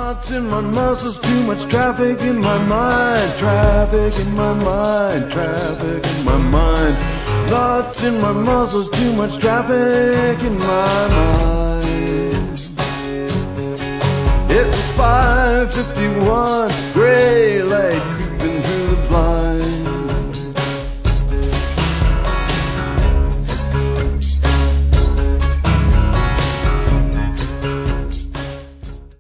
Knots in my muscles, too much traffic in my mind. Traffic in my mind, traffic in my mind. Knots in my muscles, too much traffic in my mind. It was 5:51, gray like